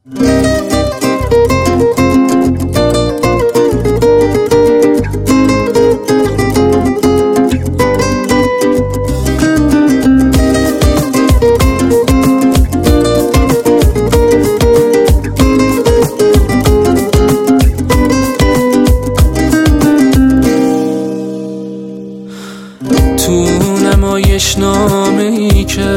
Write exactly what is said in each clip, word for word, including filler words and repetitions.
تو نمایش نامه ای که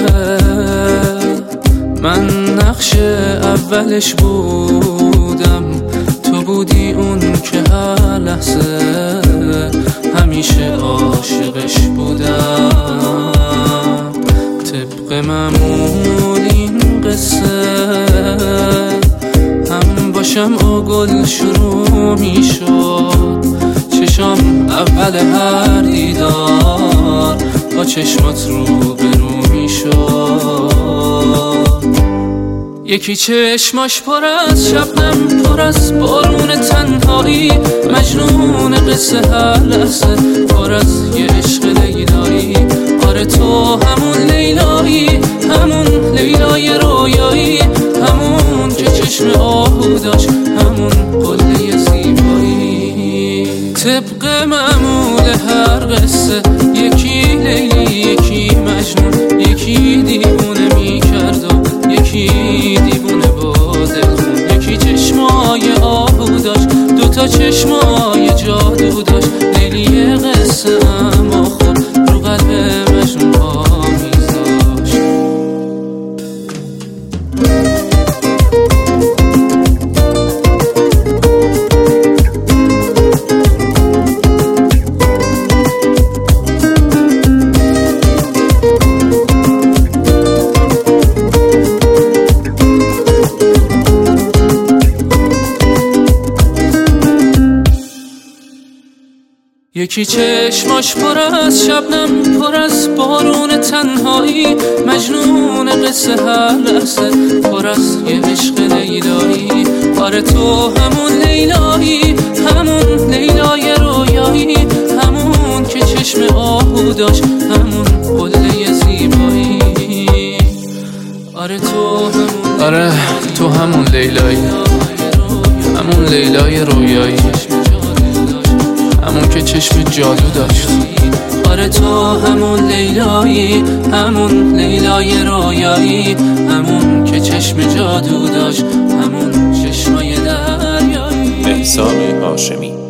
من نقش اولش بودم، تو بودی اون که هر لحظه همیشه عاشقش بودم. طبق معمول این قصه هم باشم و گل شروع می شد، چشام اول هر دیدار با چشمات رو برو می شد. یکی چشماش پر از شبنم، پر از بارون تنهایی، مجنون قصه هر لحظه، پر از یه عشق لیلایی. آره تو همون لیلایی، همون لیلای رویایی، همون که چشم آهو داشت، همون قله زیبایی. طبق معمول هر قصه یکی لیلی، یکی مجنون، یکی دیوونه میکرد و یکی دیوونه با دلخون. یکی چشمای آهو داشت، دوتا چشمای جادو داشت، لیلی قصه اما خب رو قلب مجنون ها میذاشت. یکی چشماش پر از شبنم، پر از بارون تنهایی، مجنون قصه هر لحظه، پر از یه عشق لیلایی. آره تو همون لیلایی، همون لیلای رویایی، همون که چشم آهو داشت، همون قله زیبایی. آره تو همون آره تو همون لیلایی، همون لیلای رویایی، همون که چشم جادو داشت. آره تو همون لیلایی، همون لیلای رویایی، همون که چشم جادو داشت، همون چشمای دریایی. احسان هاشمی.